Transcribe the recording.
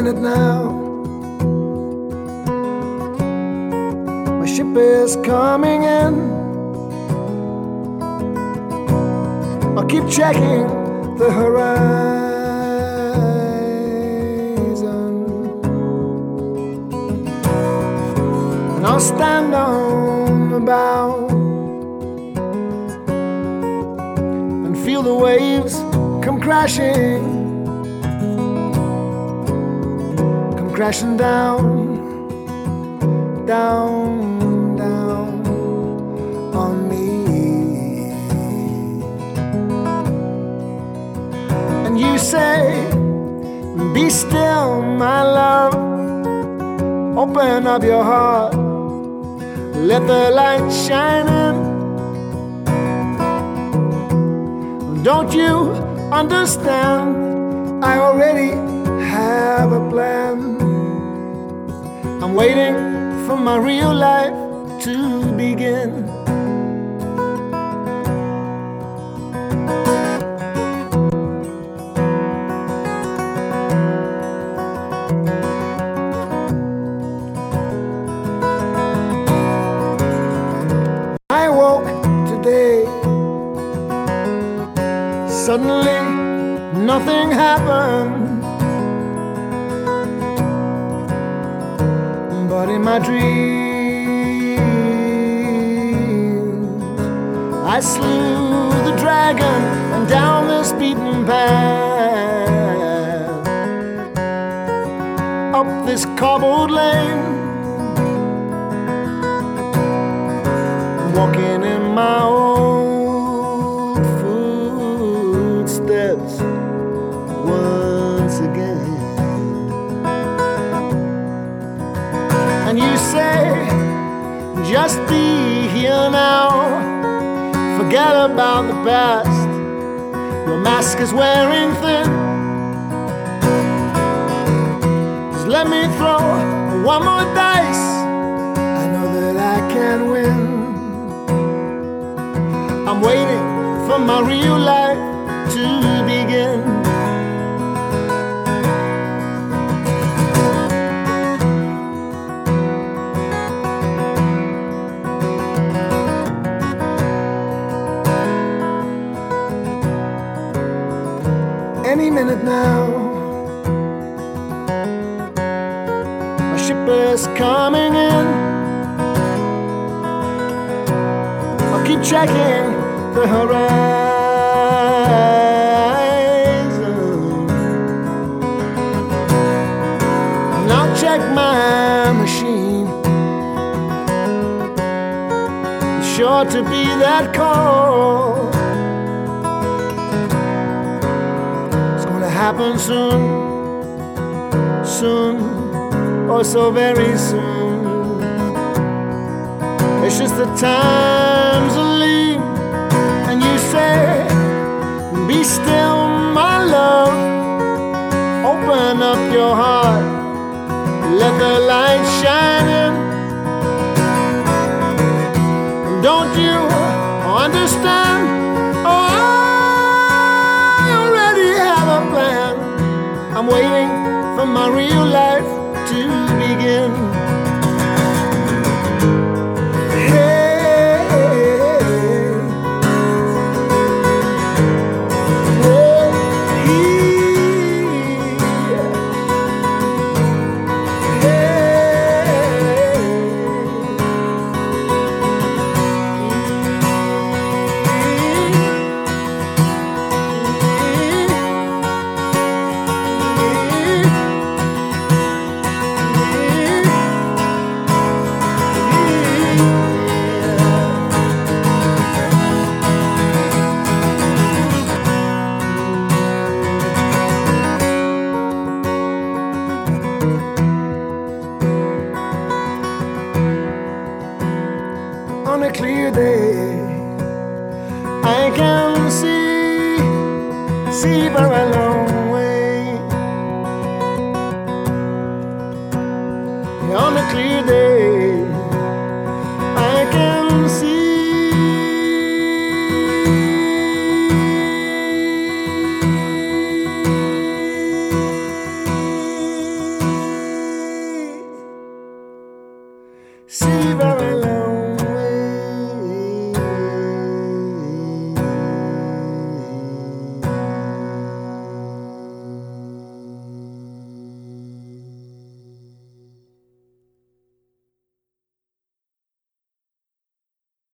minute now, my ship is coming in. I'll keep checking the horizon, and I'll stand on the bow and feel the waves come crashing down, down, down on me. And you say, be still, my love, open up your heart, let the light shine in. Don't you understand? I already have a plan. I'm waiting for my real life to begin. I woke today. Suddenly, nothing happened. But in my dreams, I slew the dragon and down this beaten path, up this cobbled lane, walking in my old footsteps once again. And you say, just be here now, forget about the past, your mask is wearing thin. Just let me throw one more dice, I know that I can win. I'm waiting for my real life to begin. Any minute now, my ship is coming in. I'll keep checking the horizon, and I'll check my machine. It's sure to be that call. Happen soon, soon, oh so very soon. It's just the times are lean. And you say, be still, my love, open up your heart, let the light shine in. Don't you understand? I'm waiting for my real life to begin. On a clear day, I can see for a long way. On a clear day,